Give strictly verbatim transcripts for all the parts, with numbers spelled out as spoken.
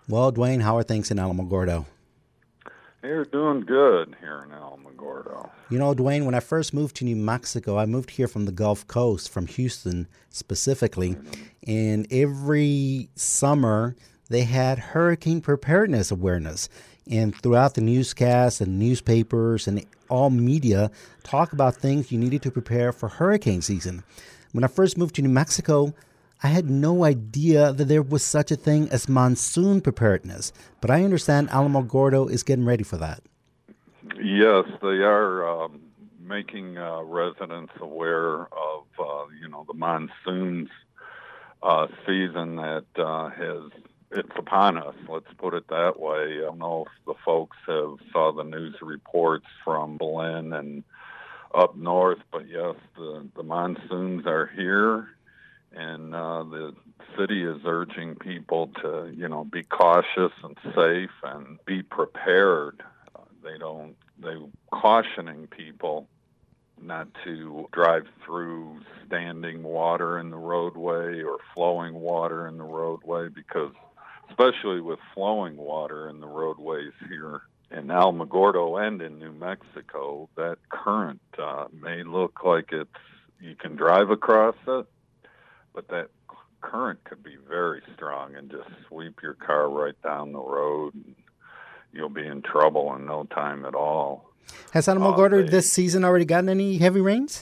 Well, Dwayne, how are things in Alamogordo? You're doing good here in Alamogordo. You know, Dwayne, when I first moved to New Mexico, I moved here from the Gulf Coast, from Houston specifically, Mm-hmm. and every summer they had hurricane preparedness awareness. And throughout the newscasts and newspapers and all media, talk about things you needed to prepare for hurricane season. When I first moved to New Mexico, I had no idea that there was such a thing as monsoon preparedness, but I understand Alamogordo is getting ready for that. Yes, they are um, making uh, residents aware of, uh, you know, the monsoons uh, season that uh, has it's upon us. Let's put it that way. I don't know if the folks have saw the news reports from Berlin and up north, but yes, the the monsoons are here. And uh, the city is urging people to, you know, be cautious and safe and be prepared. Uh, they don't, they cautioning people not to drive through standing water in the roadway or flowing water in the roadway because, especially with flowing water in the roadways here in Alamogordo and in New Mexico, that current uh, may look like it's, you can drive across it, but that current could be very strong and just sweep your car right down the road, and you'll be in trouble in no time at all. Has Uh, Alamogordo they, this season already gotten any heavy rains?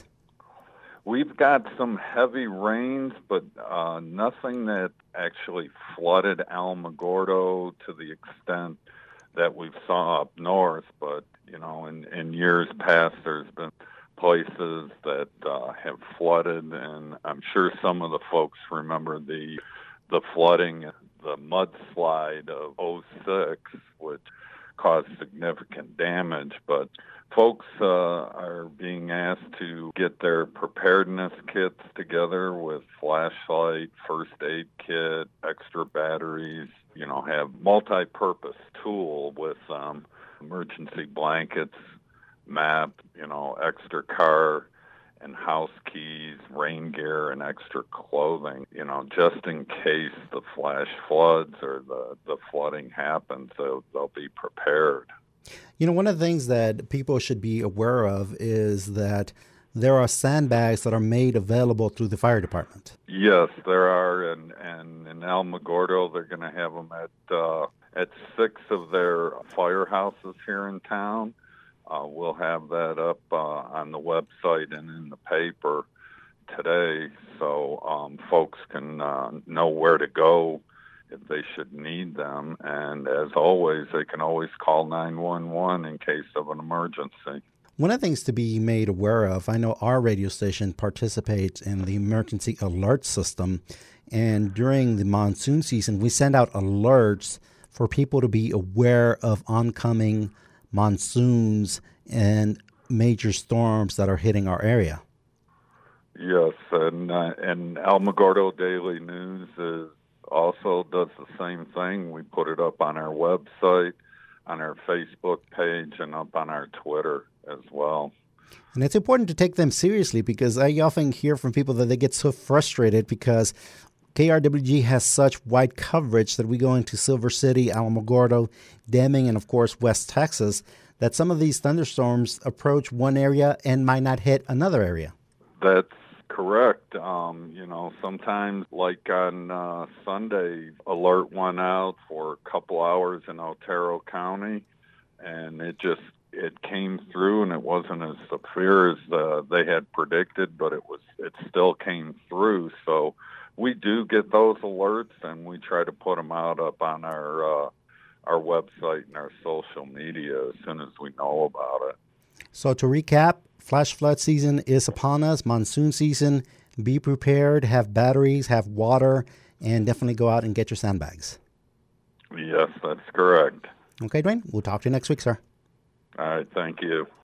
we've got some heavy rains, but uh, nothing that actually flooded Alamogordo to the extent that we saw up north. But, you know, in, in years past, there's been places that uh, have flooded, and I'm sure some of the folks remember the the flooding, the mudslide of oh six, which caused significant damage. But folks uh, are being asked to get their preparedness kits together with flashlight, first aid kit, extra batteries, you know, have multi-purpose tool with um, emergency blankets, map, you know, extra car and house keys, rain gear, and extra clothing, you know, just in case the flash floods or the, the flooding happens, so they'll be prepared. You know, one of the things that people should be aware of is that there are sandbags that are made available through the fire department. Yes, there are, and, and in Alamogordo, they're going to have them at, uh, at six of their firehouses here in town. Uh, we'll have that up uh, on the website and in the paper today, so um, folks can uh, know where to go if they should need them. And as always, they can always call nine one one in case of an emergency. One of the things to be made aware of, I know our radio station participates in the emergency alert system, and during the monsoon season, we send out alerts for people to be aware of oncoming monsoons and major storms that are hitting our area. Yes, and uh, and Alamogordo Daily News is also does the same thing. We put it up on our website, on our Facebook page, and up on our Twitter as well. And it's important to take them seriously because I often hear from people that they get so frustrated because K R W G has such wide coverage that we go into Silver City, Alamogordo, Deming, and of course West Texas, that some of these thunderstorms approach one area and might not hit another area. That's correct. Um, you know, sometimes like on uh, Sunday, alert went out for a couple hours in Otero County, and it just it came through, and it wasn't as severe as uh, they had predicted, but it was it still came through. So we do get those alerts, and we try to put them out up on our uh, our website and our social media as soon as we know about it. So to recap, flash flood season is upon us, monsoon season. Be prepared, have batteries, have water, and definitely go out and get your sandbags. Yes, that's correct. Okay, Dwayne, we'll talk to you next week, sir. All right, thank you.